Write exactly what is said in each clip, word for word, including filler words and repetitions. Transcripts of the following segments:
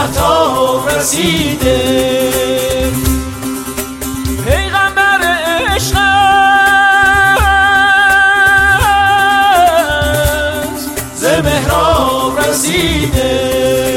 مهتاب رسیده. پیغمبر عشق است ز محراب رسیده.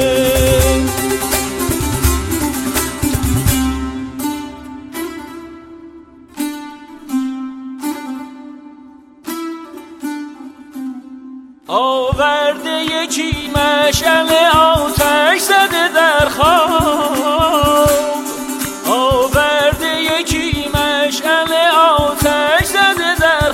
آورده یکی مشعل آتش زده در خواب، آورده یکی مشعل آتش زده در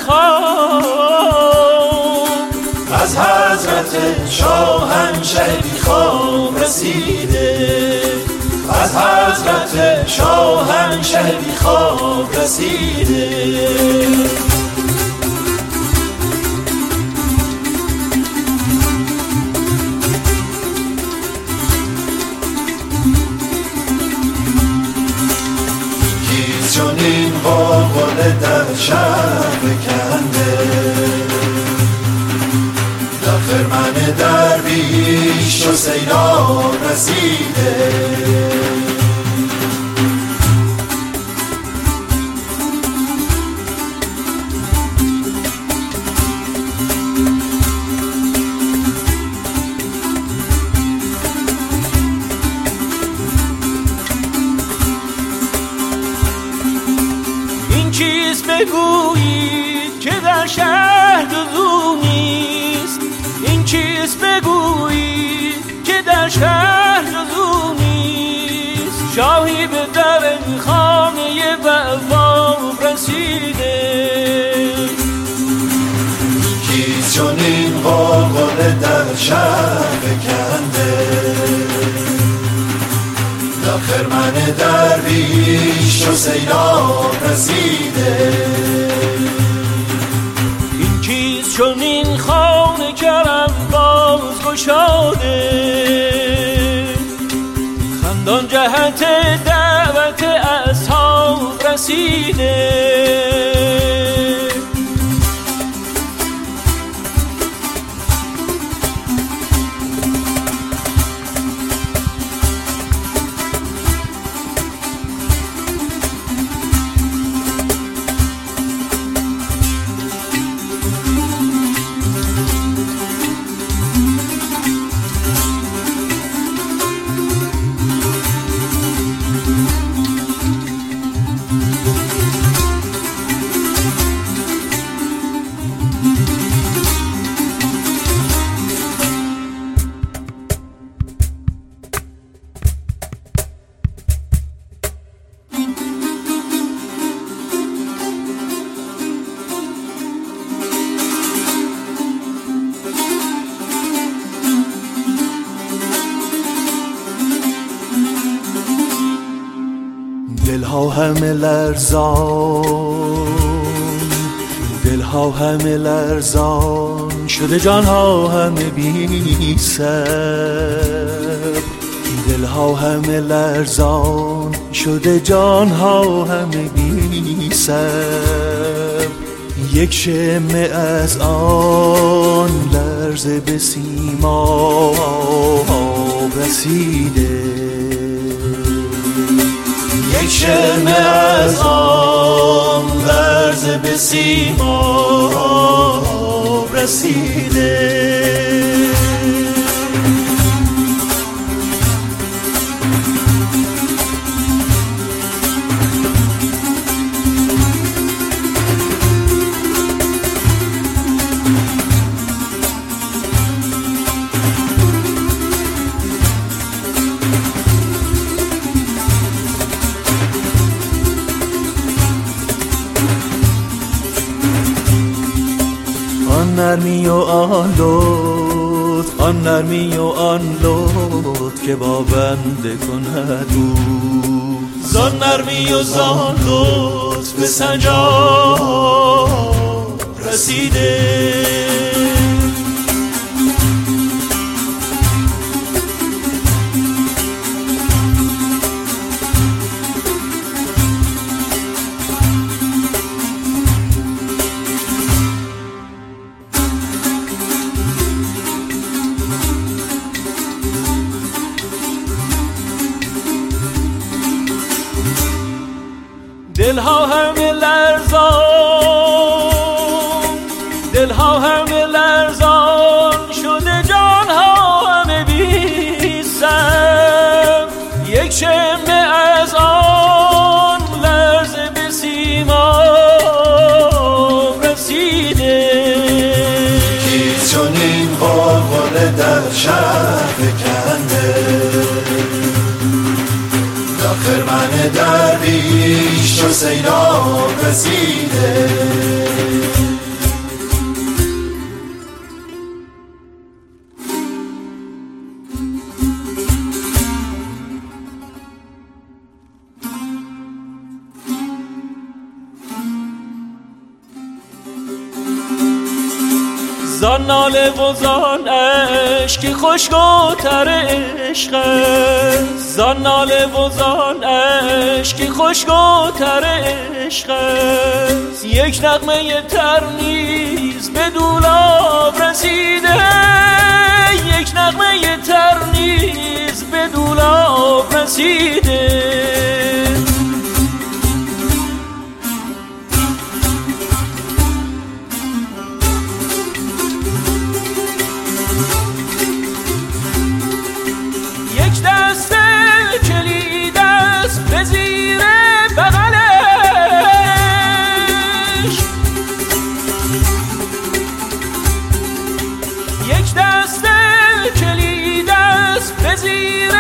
خواب. از حضرت شاهنشهی خواب رسیده، از حضرت شاهنشهی خواب رسیده. چون این غلغله در شهر فکنده، در خرمن درویش و سیلاب رسیده. چیز بگویید که در شهر جزو نیست، این چیز بگویید که در شهر جزو نیست. شاهی به در خانه بواب رسیده، چیز چون این غلغله در شهر فکنده، در خرمن درویش و سیلاب رسیده. این چیز چون این خانه کرم باز گشاده، خندان جهت دعوت اصحاب رسیده. دلها همه لرزان، دلها همه لرزان شده، جانها همه بی صبر. دلها همه لرزان شده، جانها همه بی صبر. یک شمه از آن لرزه به سیما رسیده، یک شمه از آن لرزه به سیما رسیده. آن نرمی و آن لطف، آن نرمی و آن لطف که با بنده کند او. زان نرمی و زان لطف به سنجاب رسیده. دلها همه لرزان، دلها همه لرزان شده، جانها همه بی سر. یک شمه از آن لرزه به سیما رسیده. کیست چون این غلغله در شهر فکنده، تا خرمن درویش و سیلاب رسیده. زان ناله و زان عشق خوشگوتر عشق است، زان ناله و زان عشق خوشگوتر عشق است. یک نغمه تر نیز به دولاب رسیده، یک نغمه تر نیز به دولاب رسیده. دست کلید است به زیر بغلش، یک دست کلید است به زیر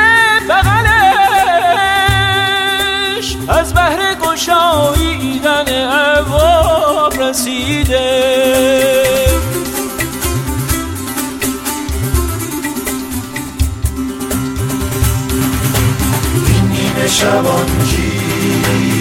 بغلش. از بهر گشاییدن ابواب رسیده. شبان کی